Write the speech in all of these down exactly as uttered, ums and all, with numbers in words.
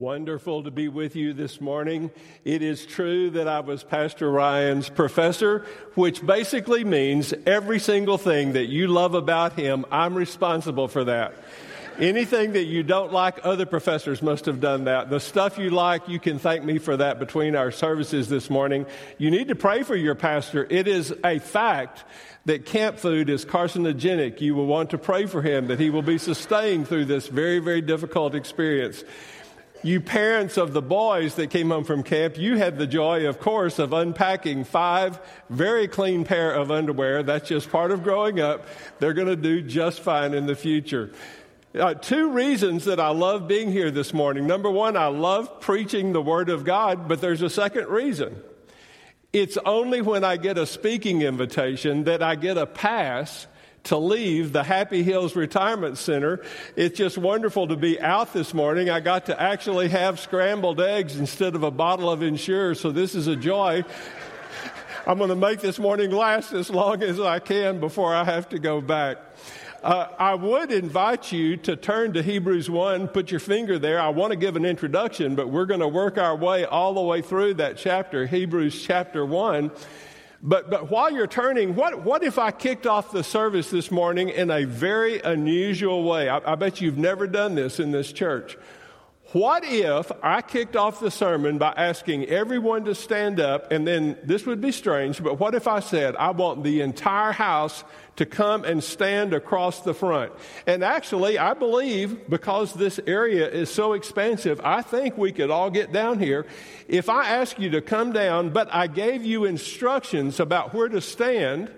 Wonderful to be with you this morning. It is true that I was Pastor Ryan's professor, which basically means every single thing that you love about him, I'm responsible for that. Anything that you don't like, other professors must have done that. The stuff you like, you can thank me for that between our services this morning. You need to pray for your pastor. It is a fact that camp food is carcinogenic. You will want to pray for him that he will be sustained through this very, very difficult experience. You parents of the boys that came home from camp, you had the joy, of course, of unpacking five very clean pair of underwear. That's just part of growing up. They're going to do just fine in the future. Uh, two reasons that I love being here this morning. Number one, I love preaching the Word of God, but there's a second reason. It's only when I get a speaking invitation that I get a pass to leave the Happy Hills Retirement Center. It's just wonderful to be out this morning. I got to actually have scrambled eggs instead of a bottle of Ensure, so this is a joy. I'm going to make this morning last as long as I can before I have to go back. Uh, I would invite you to turn to Hebrews one, put your finger there. I want to give an introduction, but we're going to work our way all the way through that chapter, Hebrews chapter one. But but while you're turning, what what if I kicked off the service this morning in a very unusual way? I, I bet you've never done this in this church. What if I kicked off the sermon by asking everyone to stand up, and then this would be strange, but what if I said, I want the entire house to come and stand across the front? And actually, I believe, because this area is so expansive, I think we could all get down here. If I ask you to come down, but I gave you instructions about where to stand,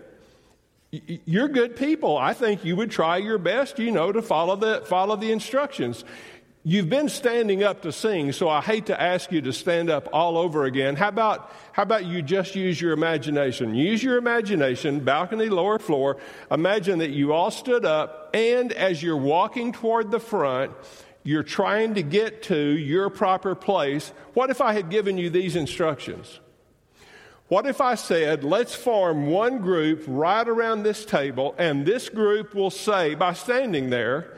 you're good people. I think you would try your best, you know, to follow the follow the instructions. You've been standing up to sing, so I hate to ask you to stand up all over again. How about how about you just use your imagination? Use your imagination, balcony, lower floor. Imagine that you all stood up, and as you're walking toward the front, you're trying to get to your proper place. What if I had given you these instructions? What if I said, let's form one group right around this table, and this group will say, by standing there,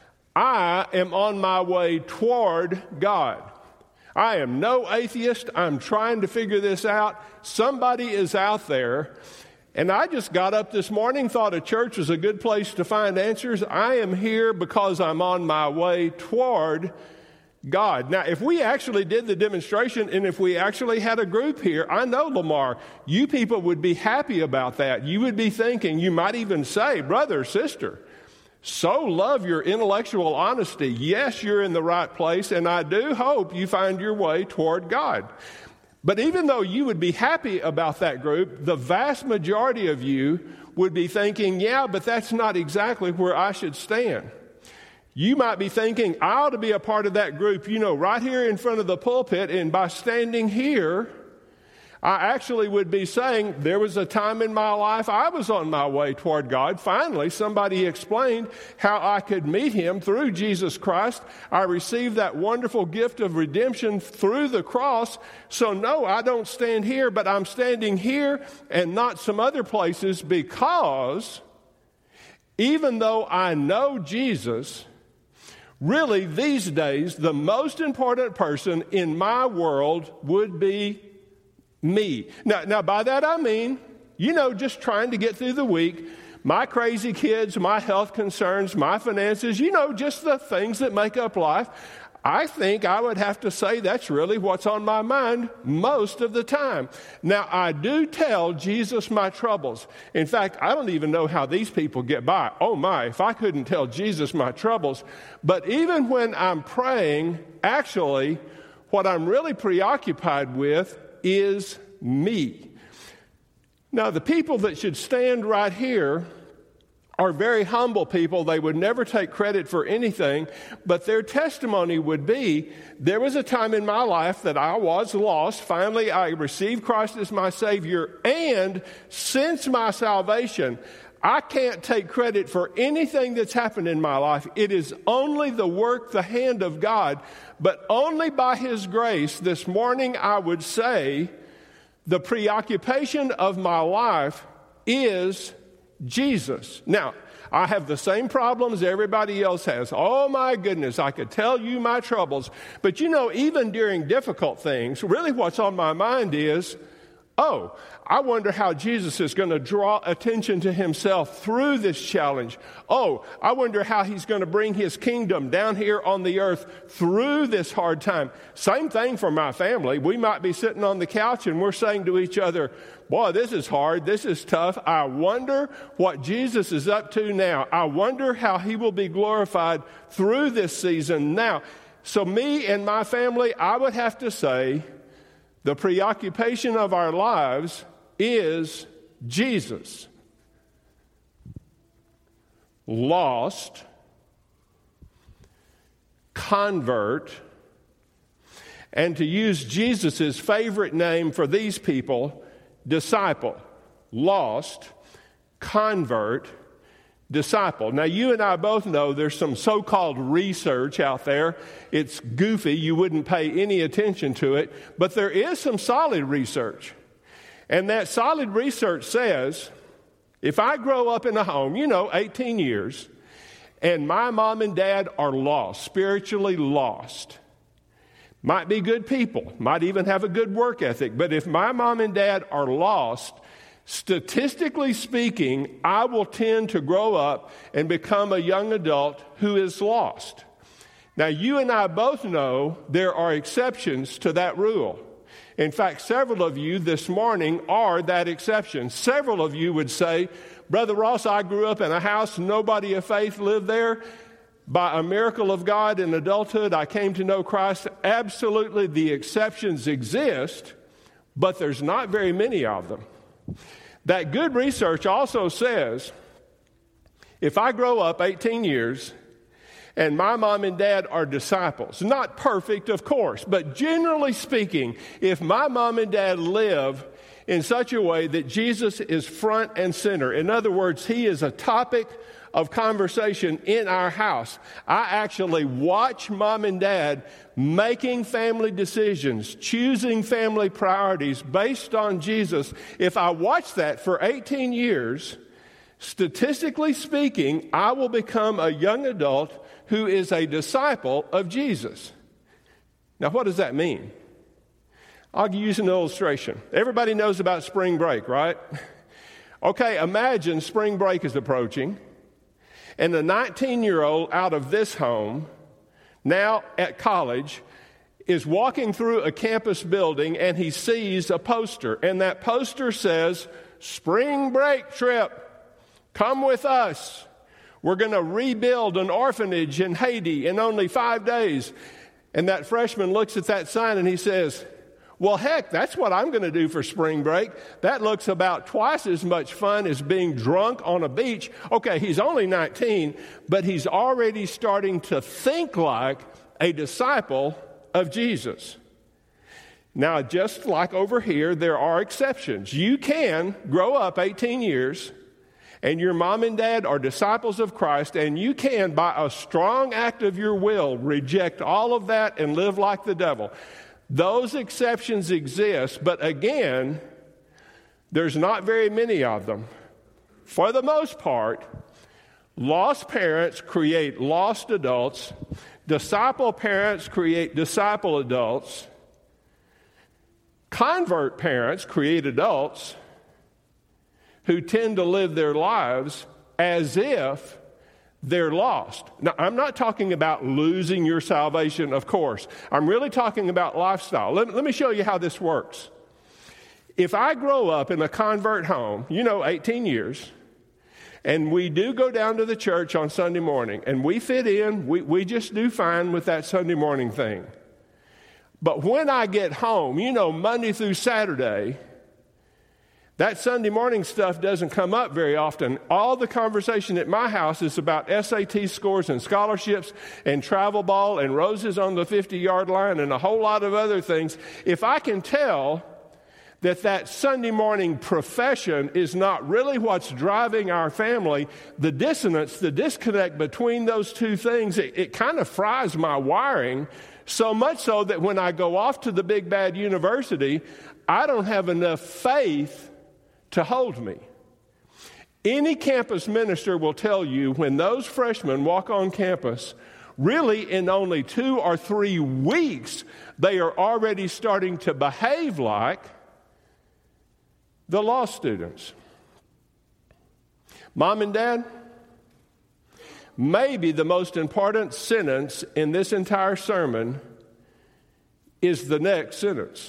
I am on my way toward God. I am no atheist. I'm trying to figure this out. Somebody is out there. And I just got up this morning, thought a church was a good place to find answers. I am here because I'm on my way toward God. Now, if we actually did the demonstration and if we actually had a group here, I know, Lamar, you people would be happy about that. You would be thinking, you might even say, brother, sister, so love your intellectual honesty. Yes, you're in the right place, and I do hope you find your way toward God. But even though you would be happy about that group, the vast majority of you would be thinking, yeah, but that's not exactly where I should stand. You might be thinking, I ought to be a part of that group, you know, right here in front of the pulpit, and by standing here, I actually would be saying there was a time in my life I was on my way toward God. Finally, somebody explained how I could meet Him through Jesus Christ. I received that wonderful gift of redemption through the cross. So no, I don't stand here, but I'm standing here and not some other places, because even though I know Jesus, really these days, the most important person in my world would be me. Now, now, by that I mean, you know, just trying to get through the week, my crazy kids, my health concerns, my finances, you know, just the things that make up life. I think I would have to say that's really what's on my mind most of the time. Now, I do tell Jesus my troubles. In fact, I don't even know how these people get by. Oh my, if I couldn't tell Jesus my troubles. But even when I'm praying, actually, what I'm really preoccupied with is me. Now, the people that should stand right here are very humble people. They would never take credit for anything, but their testimony would be, there was a time in my life that I was lost. Finally, I received Christ as my Savior, and since my salvation, I can't take credit for anything that's happened in my life. It is only the work, the hand of God, but only by His grace. This morning, I would say, the preoccupation of my life is Jesus. Now, I have the same problems everybody else has. Oh my goodness, I could tell you my troubles. But you know, even during difficult things, really what's on my mind is, oh, I wonder how Jesus is going to draw attention to himself through this challenge. Oh, I wonder how he's going to bring his kingdom down here on the earth through this hard time. Same thing for my family. We might be sitting on the couch and we're saying to each other, boy, this is hard. This is tough. I wonder what Jesus is up to now. I wonder how he will be glorified through this season now. So me and my family, I would have to say, the preoccupation of our lives is Jesus. Lost, convert, and to use Jesus' favorite name for these people, disciple. Lost, convert, disciple. Now, you and I both know there's some so-called research out there. It's goofy. You wouldn't pay any attention to it. But there is some solid research. And that solid research says, if I grow up in a home, you know, eighteen years, and my mom and dad are lost, spiritually lost, might be good people, might even have a good work ethic, but if my mom and dad are lost, statistically speaking, I will tend to grow up and become a young adult who is lost. Now, you and I both know there are exceptions to that rule. In fact, several of you this morning are that exception. Several of you would say, Brother Ross, I grew up in a house, nobody of faith lived there. By a miracle of God in adulthood, I came to know Christ. Absolutely, the exceptions exist, but there's not very many of them. That good research also says, if I grow up eighteen years and my mom and dad are disciples, not perfect, of course, but generally speaking, if my mom and dad live in such a way that Jesus is front and center, in other words, he is a topic of conversation in our house. I actually watch mom and dad making family decisions, choosing family priorities based on Jesus. If I watch that for eighteen years, statistically speaking, I will become a young adult who is a disciple of Jesus. Now, what does that mean? I'll use an illustration. Everybody knows about spring break, right? Okay, imagine spring break is approaching, and the nineteen-year-old out of this home, now at college, is walking through a campus building, and he sees a poster, and that poster says, "Spring break trip, come with us. We're going to rebuild an orphanage in Haiti in only five days. And that freshman looks at that sign and he says, well, heck, that's what I'm going to do for spring break. That looks about twice as much fun as being drunk on a beach. Okay, he's only nineteen, but he's already starting to think like a disciple of Jesus. Now, just like over here, there are exceptions. You can grow up eighteen years, and your mom and dad are disciples of Christ, and you can, by a strong act of your will, reject all of that and live like the devil. Those exceptions exist, but again, there's not very many of them. For the most part, lost parents create lost adults. Disciple parents create disciple adults. Convert parents create adults who tend to live their lives as if they're lost. Now, I'm not talking about losing your salvation, of course. I'm really talking about lifestyle. Let, let me show you how this works. If I grow up in a convert home, you know, eighteen years, and we do go down to the church on Sunday morning, and we fit in, we, we just do fine with that Sunday morning thing. But when I get home, you know, Monday through Saturday, that Sunday morning stuff doesn't come up very often. All the conversation at my house is about S A T scores and scholarships and travel ball and roses on the fifty-yard line and a whole lot of other things. If I can tell that that Sunday morning profession is not really what's driving our family, the dissonance, the disconnect between those two things, it, it kind of fries my wiring, so much so that when I go off to the big bad university, I don't have enough faith to hold me. Any campus minister will tell you when those freshmen walk on campus, really in only two or three weeks, they are already starting to behave like the law students. Mom and Dad, maybe the most important sentence in this entire sermon is the next sentence.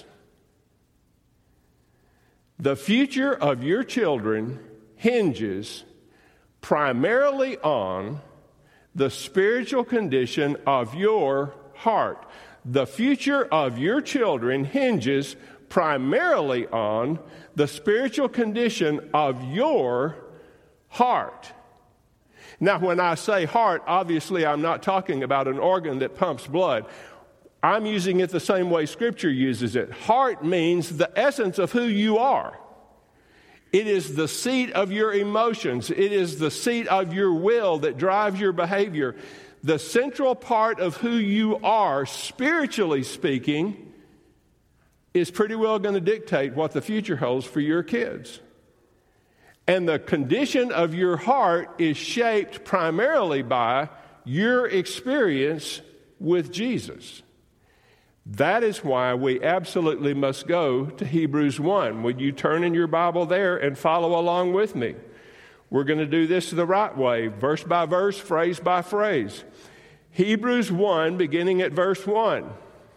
The future of your children hinges primarily on the spiritual condition of your heart. The future of your children hinges primarily on the spiritual condition of your heart. Now, when I say heart, obviously I'm not talking about an organ that pumps blood. I'm using it the same way Scripture uses it. Heart means the essence of who you are. It is the seat of your emotions. It is the seat of your will that drives your behavior. The central part of who you are, spiritually speaking, is pretty well going to dictate what the future holds for your kids. And the condition of your heart is shaped primarily by your experience with Jesus. That is why we absolutely must go to Hebrews one. Would you turn in your Bible there and follow along with me? We're going to do this the right way, verse by verse, phrase by phrase. Hebrews one, beginning at verse one.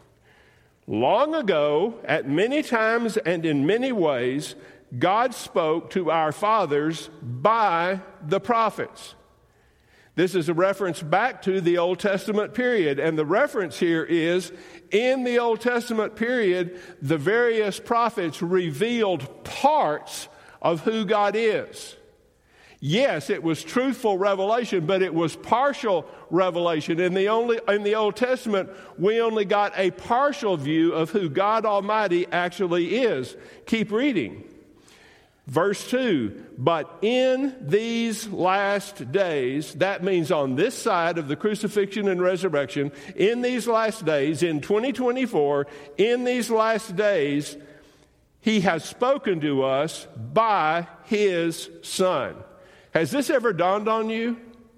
Long ago, at many times and in many ways, God spoke to our fathers by the prophets. This is a reference back to the Old Testament period, and the reference here is, in the Old Testament period, the various prophets revealed parts of who God is. Yes, it was truthful revelation, but it was partial revelation. In the, only, in the Old Testament, we only got a partial view of who God Almighty actually is. Keep reading. Verse two, but in these last days, that means on this side of the crucifixion and resurrection, in these last days, in twenty twenty-four, in these last days, He has spoken to us by His Son. Has this ever dawned on you?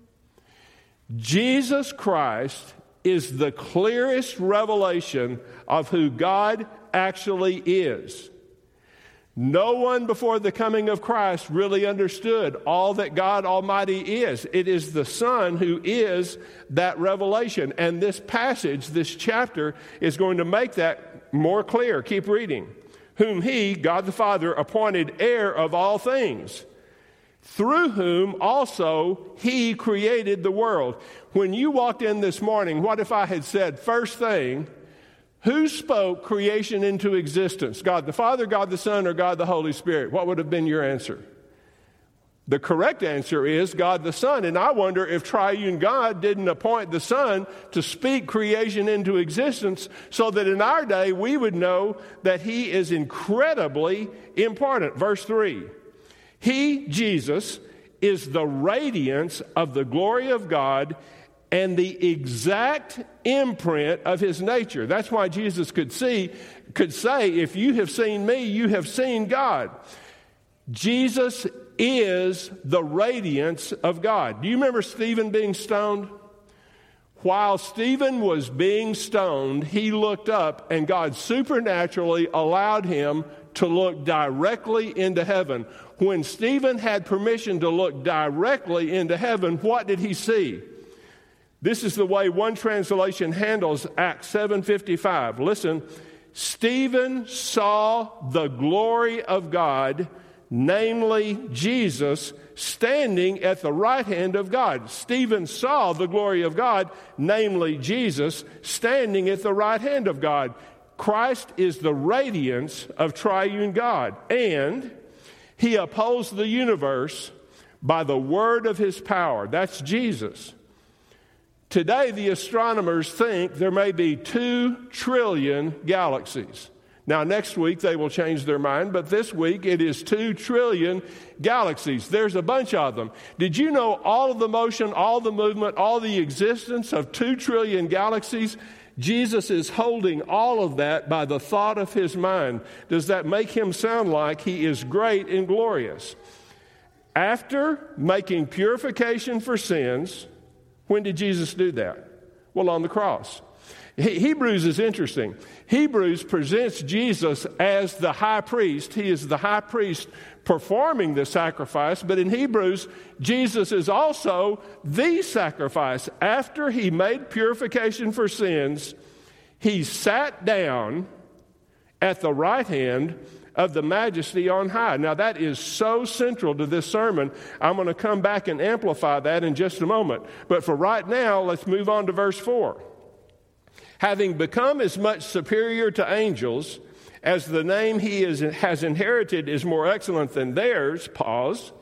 Jesus Christ is the clearest revelation of who God actually is. No one before the coming of Christ really understood all that God Almighty is. It is the Son who is that revelation. And this passage, this chapter, is going to make that more clear. Keep reading. Whom He, God the Father, appointed heir of all things, through whom also He created the world. When you walked in this morning, what if I had said, first thing, who spoke creation into existence? God the Father, God the Son, or God the Holy Spirit? What would have been your answer? The correct answer is God the Son. And I wonder if triune God didn't appoint the Son to speak creation into existence so that in our day we would know that He is incredibly important. Verse three, He, Jesus, is the radiance of the glory of God and the exact imprint of His nature. That's why Jesus could see, could say, if you have seen me, you have seen God. Jesus is the radiance of God. Do you remember Stephen being stoned? While Stephen was being stoned, he looked up and God supernaturally allowed him to look directly into heaven. When Stephen had permission to look directly into heaven, what did he see? This is the way one translation handles Acts seven fifty-five. Listen, Stephen saw the glory of God, namely Jesus, standing at the right hand of God. Stephen saw the glory of God, namely Jesus, standing at the right hand of God. Christ is the radiance of triune God, and He upholds the universe by the word of His power. That's Jesus. Today, the astronomers think there may be two trillion galaxies. Now, next week they will change their mind, but this week it is two trillion galaxies. There's a bunch of them. Did you know all of the motion, all the movement, all the existence of two trillion galaxies? Jesus is holding all of that by the thought of His mind. Does that make Him sound like He is great and glorious? After making purification for sins, when did Jesus do that? Well, on the cross. He- Hebrews is interesting. Hebrews presents Jesus as the high priest. He is the high priest performing the sacrifice, but in Hebrews, Jesus is also the sacrifice. After he made purification for sins, he sat down at the right hand of the Majesty on high. Now that is so central to this sermon. I'm going to come back and amplify that in just a moment. But for right now, let's move on to verse four. Having become as much superior to angels as the name he is, has inherited is more excellent than theirs, pause.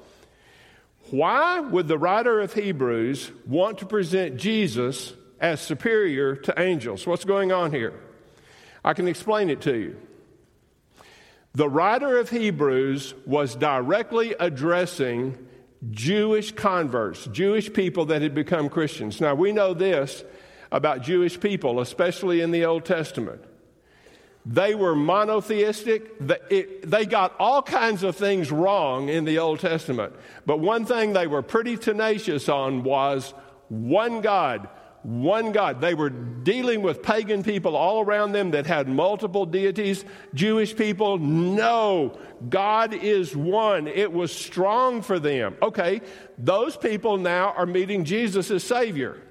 Why would the writer of Hebrews want to present Jesus as superior to angels? What's going on here? I can explain it to you. The writer of Hebrews was directly addressing Jewish converts, Jewish people that had become Christians. Now, we know this about Jewish people, especially in the Old Testament. They were monotheistic. They got all kinds of things wrong in the Old Testament. But one thing they were pretty tenacious on was one God. One God. They were dealing with pagan people all around them that had multiple deities. Jewish people, no, God is one. It was strong for them. Okay, those people now are meeting Jesus as Savior.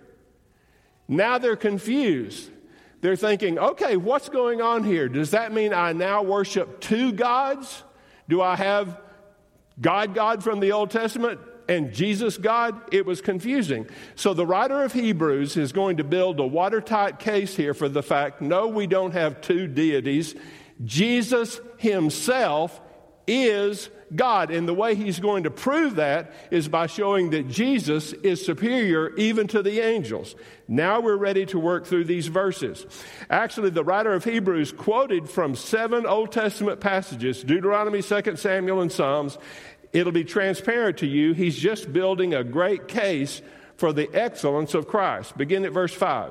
Now they're confused. They're thinking, okay, what's going on here? Does that mean I now worship two gods? Do I have God, God from the Old Testament and Jesus, God? It was confusing. So the writer of Hebrews is going to build a watertight case here for the fact, no, we don't have two deities. Jesus himself is God. And the way he's going to prove that is by showing that Jesus is superior even to the angels. Now we're ready to work through these verses. Actually, the writer of Hebrews quoted from seven Old Testament passages, Deuteronomy, Second Samuel, and Psalms. It'll be transparent to you. He's just building a great case for the excellence of Christ. Begin at verse five.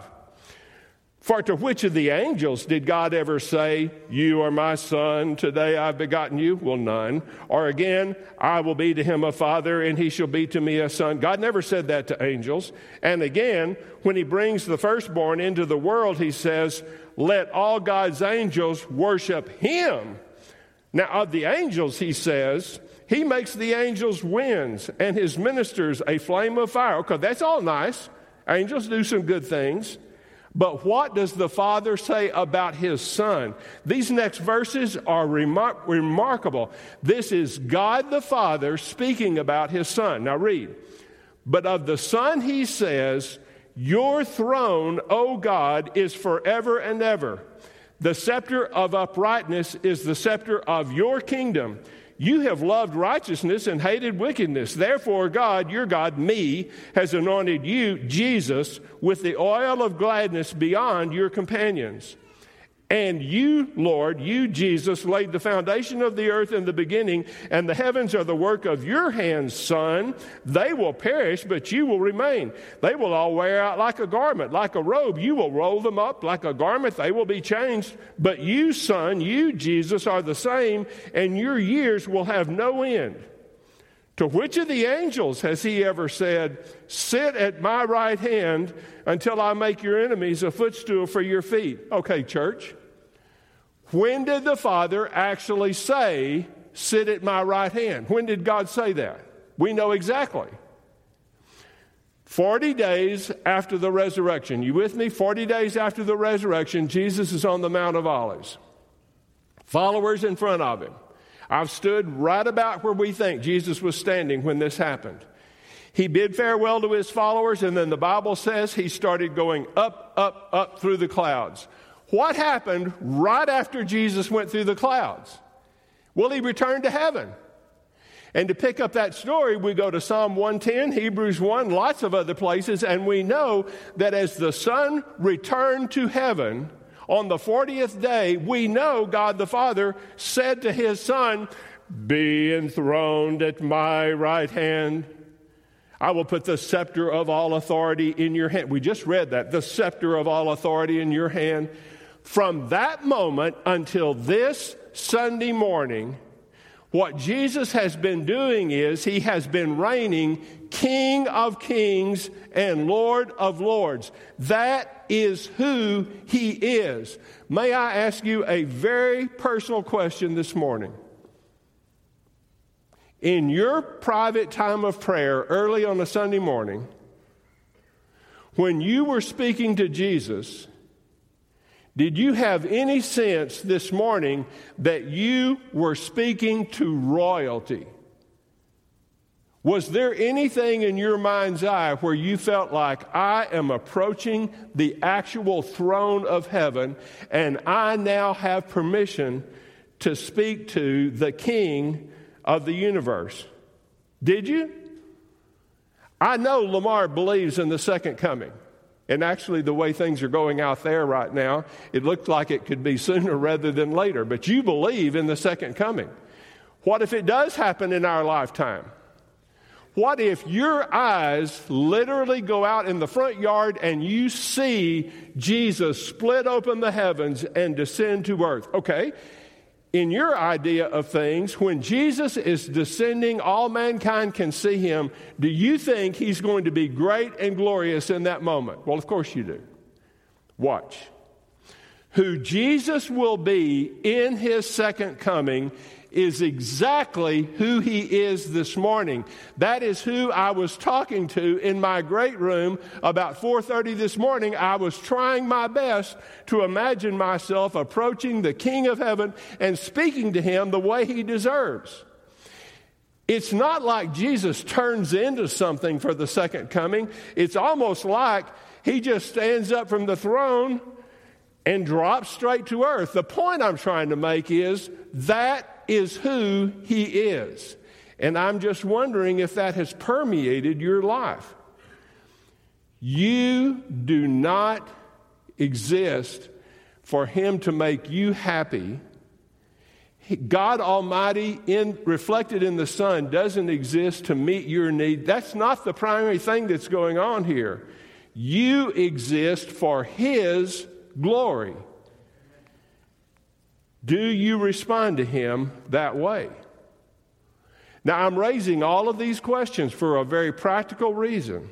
For to which of the angels did God ever say, you are my son, today I've begotten you? Well, none. Or again, I will be to him a father, and he shall be to me a son. God never said that to angels. And again, when he brings the firstborn into the world, he says, let all God's angels worship him. Now, of the angels, he says, he makes the angels winds and his ministers a flame of fire. Okay, that's all nice. Angels do some good things. But what does the Father say about his Son? These next verses are remar- remarkable. This is God the Father speaking about his Son. Now read. But of the Son he says, your throne, O God, is forever and ever. The scepter of uprightness is the scepter of your kingdom. You have loved righteousness and hated wickedness. Therefore, God, your God, me, has anointed you, Jesus, with the oil of gladness beyond your companions. And you, Lord, you, Jesus, laid the foundation of the earth in the beginning, and the heavens are the work of your hands, Son. They will perish, but you will remain. They will all wear out like a garment, like a robe. You will roll them up like a garment. They will be changed. But you, Son, you, Jesus, are the same, and your years will have no end. To which of the angels has he ever said, sit at my right hand until I make your enemies a footstool for your feet? Okay, church. When did the Father actually say, sit at my right hand? When did God say that? We know exactly. Forty days after the resurrection. You with me? Forty days after the resurrection, Jesus is on the Mount of Olives. Followers in front of him. I've stood right about where we think Jesus was standing when this happened. He bid farewell to his followers, and then the Bible says he started going up, up, up through the clouds. What happened right after Jesus went through the clouds? Well, he returned to heaven. And to pick up that story, we go to Psalm one ten, Hebrews one, lots of other places, and we know that as the Son returned to heaven, on the fortieth day, we know God the Father said to his Son, be enthroned at my right hand. I will put the scepter of all authority in your hand. We just read that, the scepter of all authority in your hand. From that moment until this Sunday morning, What Jesus has been doing is he has been reigning King of kings and Lord of lords. That is who he is. May I ask you a very personal question this morning? In your private time of prayer early on a Sunday morning, when you were speaking to Jesus, did you have any sense this morning that you were speaking to royalty? Was there anything in your mind's eye where you felt like, I am approaching the actual throne of heaven and I now have permission to speak to the King of the universe? Did you? I know Lamar believes in the second coming. And actually, the way things are going out there right now, it looks like it could be sooner rather than later. But you believe in the second coming. What if it does happen in our lifetime? What if your eyes literally go out in the front yard and you see Jesus split open the heavens and descend to earth? Okay, in your idea of things, when Jesus is descending, all mankind can see him. Do you think he's going to be great and glorious in that moment? Well, of course you do. Watch. Who Jesus will be in his second coming is exactly who he is this morning. That is who I was talking to in my great room about four thirty this morning. I was trying my best to imagine myself approaching the King of heaven and speaking to him the way he deserves. It's not like Jesus turns into something for the second coming. It's almost like he just stands up from the throne and drops straight to earth. The point I'm trying to make is that is who he is. And I'm just wondering if that has permeated your life. You do not exist for him to make you happy. God Almighty, in, reflected in the Son, doesn't exist to meet your need. That's not the primary thing that's going on here. You exist for his glory. Do you respond to him that way? Now, I'm raising all of these questions for a very practical reason.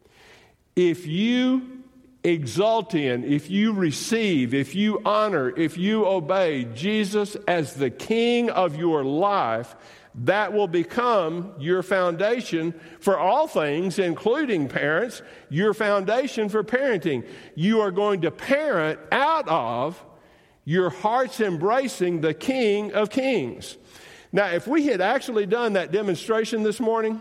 If you exalt in, if you receive, if you honor, if you obey Jesus as the King of your life, that will become your foundation for all things, including parents, your foundation for parenting. You are going to parent out of your heart's embracing the King of Kings. Now, if we had actually done that demonstration this morning,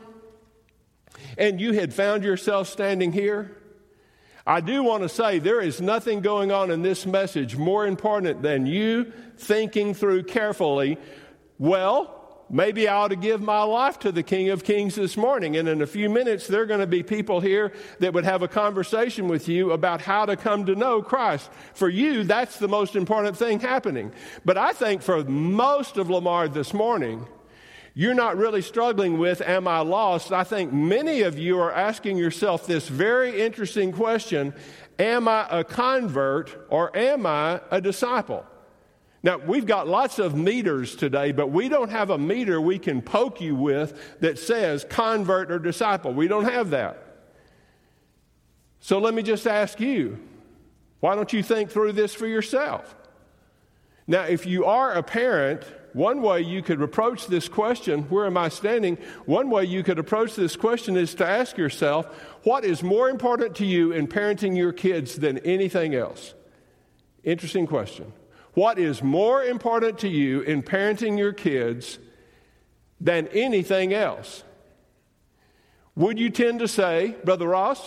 and you had found yourself standing here, I do want to say there is nothing going on in this message more important than you thinking through carefully, well, maybe I ought to give my life to the King of Kings this morning. And in a few minutes, there are going to be people here that would have a conversation with you about how to come to know Christ. For you, that's the most important thing happening. But I think for most of Lamar this morning, you're not really struggling with, am I lost? I think many of you are asking yourself this very interesting question, am I a convert or am I a disciple? Now, we've got lots of meters today, but we don't have a meter we can poke you with that says convert or disciple. We don't have that. So let me just ask you, why don't you think through this for yourself? Now, if you are a parent, one way you could approach this question, where am I standing? One way you could approach this question is to ask yourself, what is more important to you in parenting your kids than anything else? Interesting question. What is more important to you in parenting your kids than anything else? Would you tend to say, Brother Ross,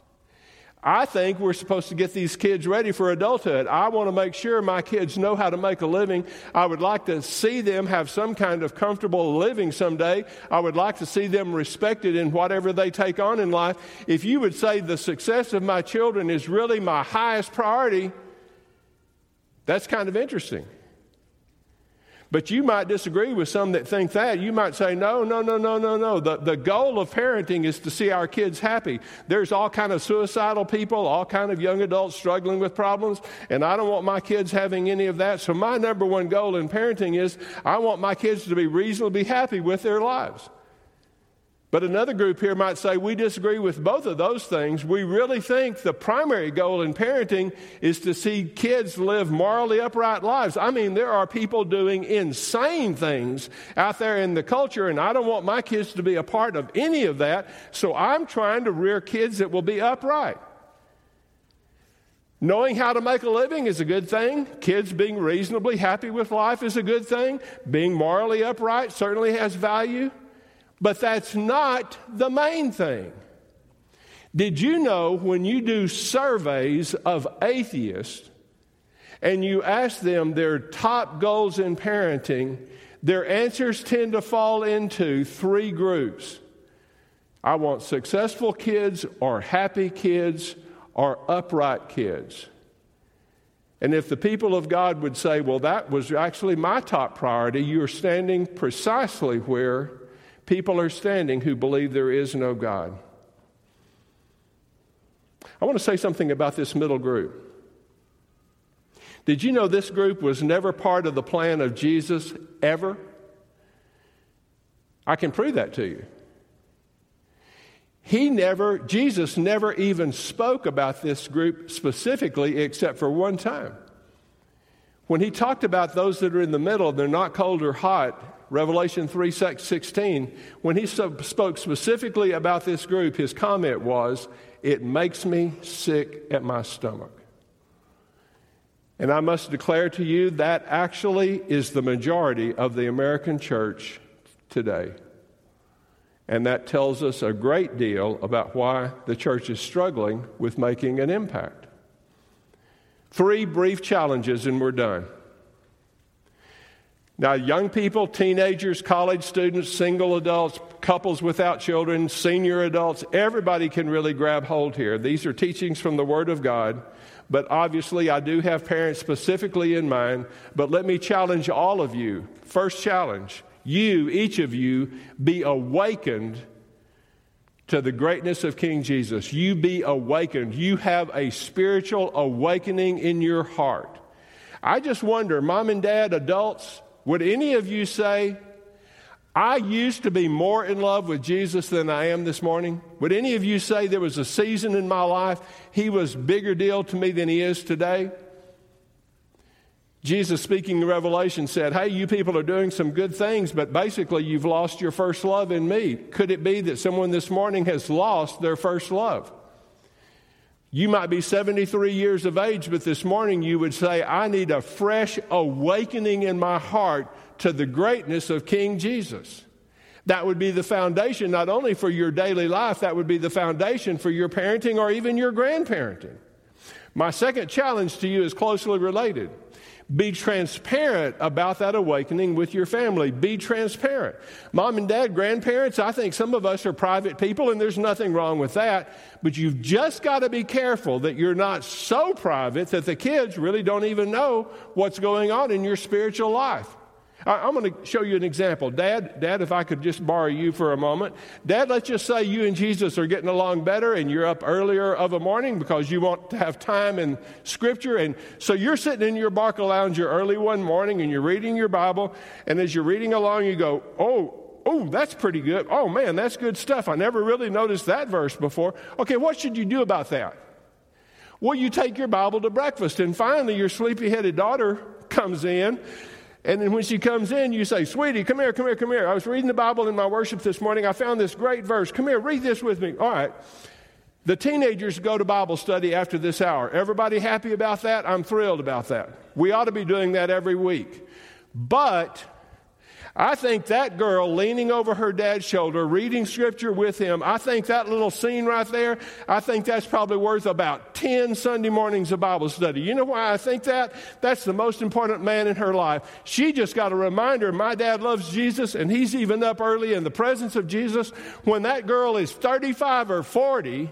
I think we're supposed to get these kids ready for adulthood. I want to make sure my kids know how to make a living. I would like to see them have some kind of comfortable living someday. I would like to see them respected in whatever they take on in life. If you would say the success of my children is really my highest priority, that's kind of interesting. But you might disagree with some that think that. You might say, no, no, no, no, no, no. The, the goal of parenting is to see our kids happy. There's all kind of suicidal people, all kind of young adults struggling with problems, and I don't want my kids having any of that. So my number one goal in parenting is I want my kids to be reasonably happy with their lives. But another group here might say, we disagree with both of those things. We really think the primary goal in parenting is to see kids live morally upright lives. I mean, there are people doing insane things out there in the culture, and I don't want my kids to be a part of any of that, so I'm trying to rear kids that will be upright. Knowing how to make a living is a good thing. Kids being reasonably happy with life is a good thing. Being morally upright certainly has value. But that's not the main thing. Did you know when you do surveys of atheists and you ask them their top goals in parenting, their answers tend to fall into three groups. I want successful kids, or happy kids, or upright kids. And if the people of God would say, well, that was actually my top priority, you're standing precisely where people are standing who believe there is no God. I want to say something about this middle group. Did you know this group was never part of the plan of Jesus, ever? I can prove that to you. He never, Jesus never even spoke about this group specifically except for one time. When he talked about those that are in the middle, they're not cold or hot, Revelation three sixteen, when he spoke specifically about this group, his comment was, it makes me sick at my stomach. And I must declare to you that actually is the majority of the American church today. And that tells us a great deal about why the church is struggling with making an impact. Three brief challenges and we're done. Now, young people, teenagers, college students, single adults, couples without children, senior adults, everybody can really grab hold here. These are teachings from the Word of God, but obviously I do have parents specifically in mind. But let me challenge all of you. First challenge, you, each of you, be awakened to the greatness of King Jesus. You be awakened. You have a spiritual awakening in your heart. I just wonder, mom and dad, adults, would any of you say, I used to be more in love with Jesus than I am this morning? Would any of you say there was a season in my life he was a bigger deal to me than he is today? Jesus, speaking in Revelation, said, hey, you people are doing some good things, but basically you've lost your first love in me. Could it be that someone this morning has lost their first love? You might be seventy-three years of age, but this morning you would say, I need a fresh awakening in my heart to the greatness of King Jesus. That would be the foundation not only for your daily life, that would be the foundation for your parenting or even your grandparenting. My second challenge to you is closely related. Be transparent about that awakening with your family. Be transparent. Mom and dad, grandparents, I think some of us are private people, and there's nothing wrong with that. But you've just got to be careful that you're not so private that the kids really don't even know what's going on in your spiritual life. I'm going to show you an example. Dad, Dad, if I could just borrow you for a moment. Dad, let's just say you and Jesus are getting along better and you're up earlier of a morning because you want to have time in Scripture. And so you're sitting in your Barca lounger early one morning and you're reading your Bible. And as you're reading along, you go, oh, oh, that's pretty good. Oh, man, that's good stuff. I never really noticed that verse before. Okay, what should you do about that? Well, you take your Bible to breakfast. And finally, your sleepy-headed daughter comes in. And then when she comes in, you say, sweetie, come here, come here, come here. I was reading the Bible in my worship this morning. I found this great verse. Come here, read this with me. All right. The teenagers go to Bible study after this hour. Everybody happy about that? I'm thrilled about that. We ought to be doing that every week. But I think that girl leaning over her dad's shoulder, reading Scripture with him, I think that little scene right there, I think that's probably worth about ten Sunday mornings of Bible study. You know why I think that? That's the most important man in her life. She just got a reminder, my dad loves Jesus, and he's even up early in the presence of Jesus. When that girl is thirty-five or forty,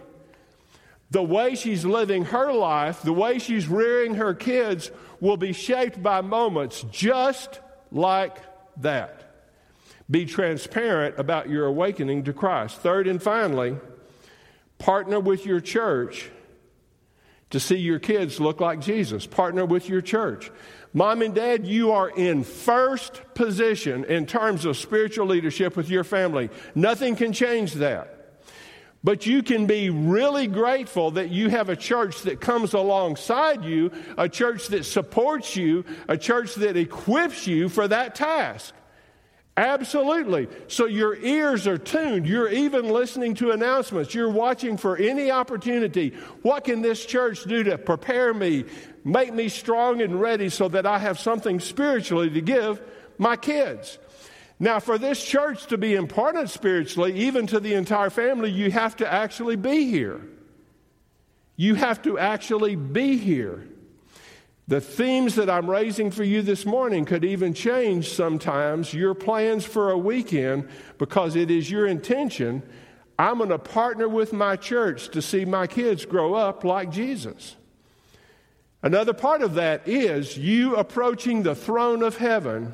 the way she's living her life, the way she's rearing her kids will be shaped by moments just like that. Be transparent about your awakening to Christ. Third and finally, partner with your church to see your kids look like Jesus. Partner with your church. Mom and Dad, you are in first position in terms of spiritual leadership with your family. Nothing can change that. But you can be really grateful that you have a church that comes alongside you, a church that supports you, a church that equips you for that task. Absolutely. So your ears are tuned. You're even listening to announcements. You're watching for any opportunity. What can this church do to prepare me, make me strong and ready so that I have something spiritually to give my kids? Now, for this church to be important spiritually, even to the entire family, you have to actually be here. You have to actually be here. The themes that I'm raising for you this morning could even change sometimes your plans for a weekend, because it is your intention, I'm going to partner with my church to see my kids grow up like Jesus. Another part of that is you approaching the throne of heaven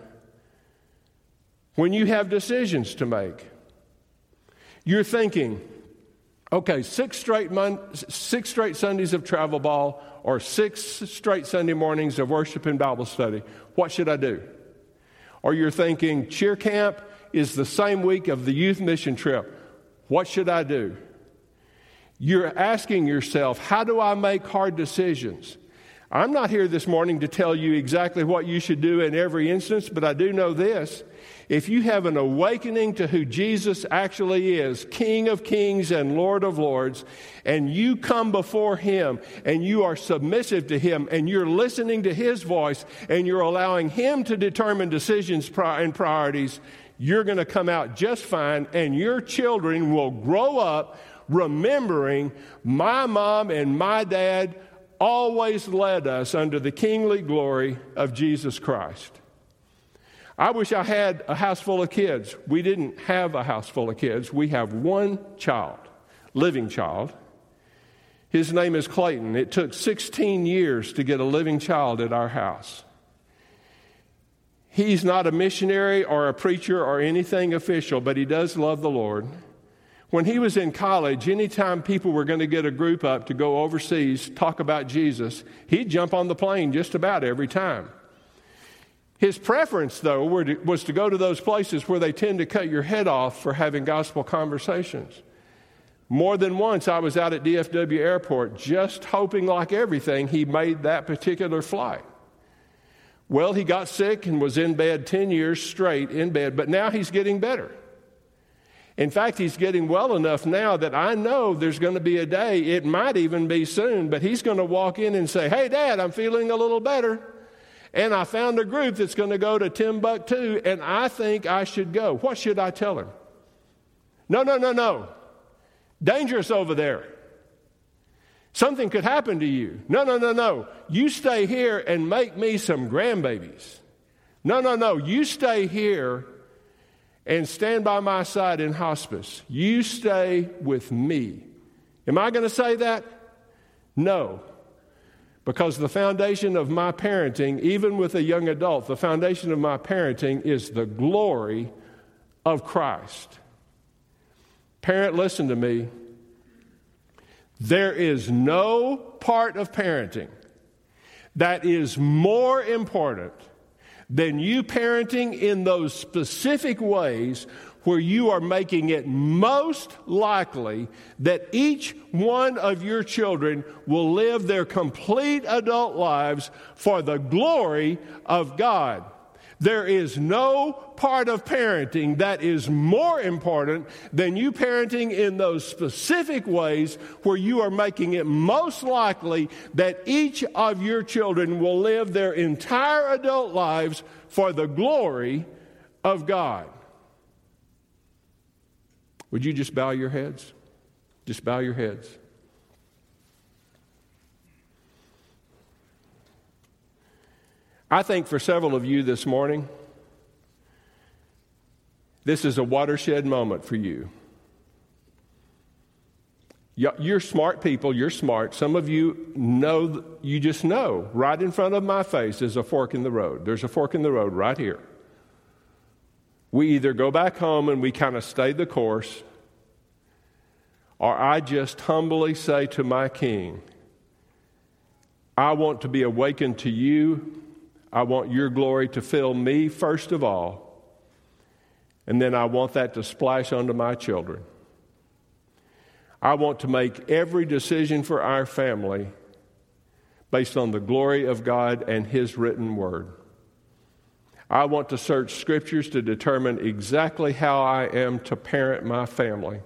when you have decisions to make. You're thinking, okay, six straight mon- six straight Sundays of travel ball or six straight Sunday mornings of worship and Bible study. What should I do? Or you're thinking, cheer camp is the same week of the youth mission trip. What should I do? You're asking yourself, how do I make hard decisions? I'm not here this morning to tell you exactly what you should do in every instance, but I do know this. If you have an awakening to who Jesus actually is, King of Kings and Lord of Lords, and you come before Him and you are submissive to Him and you're listening to His voice and you're allowing Him to determine decisions and priorities, you're going to come out just fine, and your children will grow up remembering my mom and my dad always led us under the kingly glory of Jesus Christ. I wish I had a house full of kids. We didn't have a house full of kids. We have one child, living child. His name is Clayton. It took sixteen years to get a living child at our house. He's not a missionary or a preacher or anything official, but he does love the Lord. When he was in college, anytime people were going to get a group up to go overseas, talk about Jesus, he'd jump on the plane just about every time. His preference, though, was to go to those places where they tend to cut your head off for having gospel conversations. More than once, I was out at D F W Airport just hoping, like everything, he made that particular flight. Well, he got sick and was in bed ten years straight in bed, but now he's getting better. In fact, he's getting well enough now that I know there's going to be a day, it might even be soon, but he's going to walk in and say, "Hey, Dad, I'm feeling a little better. And I found a group that's going to go to Timbuktu, and I think I should go." What should I tell him? No, no, no, no. Dangerous over there. Something could happen to you. No, no, no, no. You stay here and make me some grandbabies. No, no, no. You stay here and stand by my side in hospice. You stay with me. Am I going to say that? No. Because the foundation of my parenting, even with a young adult, the foundation of my parenting is the glory of Christ. Parent, listen to me. There is no part of parenting that is more important than you parenting in those specific ways where you are making it most likely that each one of your children will live their complete adult lives for the glory of God. There is no part of parenting that is more important than you parenting in those specific ways where you are making it most likely that each of your children will live their entire adult lives for the glory of God. Would you just bow your heads? Just bow your heads. I think for several of you this morning, this is a watershed moment for you. You're smart people. You're smart. Some of you know, you just know, right in front of my face is a fork in the road. There's a fork in the road right here. We either go back home and we kind of stay the course, or I just humbly say to my King, I want to be awakened to you. I want your glory to fill me first of all, and then I want that to splash onto my children. I want to make every decision for our family based on the glory of God and His written word. I want to search scriptures to determine exactly how I am to parent my family,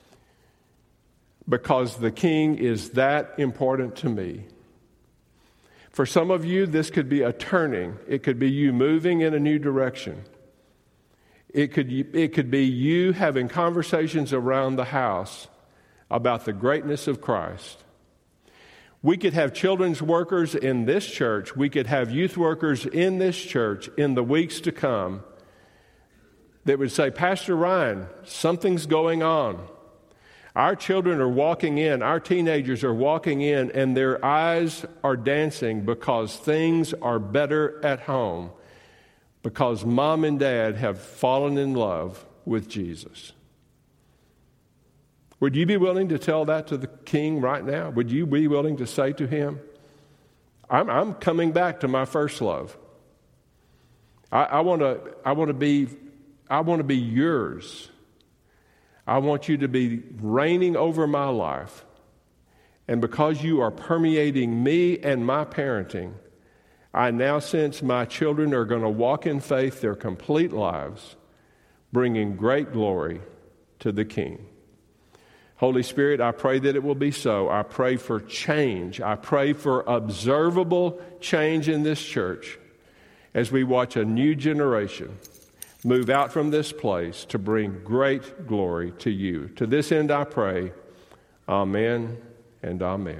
because the King is that important to me. For some of you, this could be a turning. It could be you moving in a new direction. It could, it could be you having conversations around the house about the greatness of Christ. We could have children's workers in this church. We could have youth workers in this church in the weeks to come that would say, Pastor Ryan, something's going on. Our children are walking in, our teenagers are walking in, and their eyes are dancing because things are better at home, because mom and dad have fallen in love with Jesus. Would you be willing to tell that to the King right now? Would you be willing to say to Him, I'm, I'm coming back to my first love. I, I want to I want to be I want to be yours. I want you to be reigning over my life. And because you are permeating me and my parenting, I now sense my children are going to walk in faith their complete lives, bringing great glory to the King. Holy Spirit, I pray that it will be so. I pray for change. I pray for observable change in this church as we watch a new generation move out from this place to bring great glory to you. To this end I pray, amen and amen.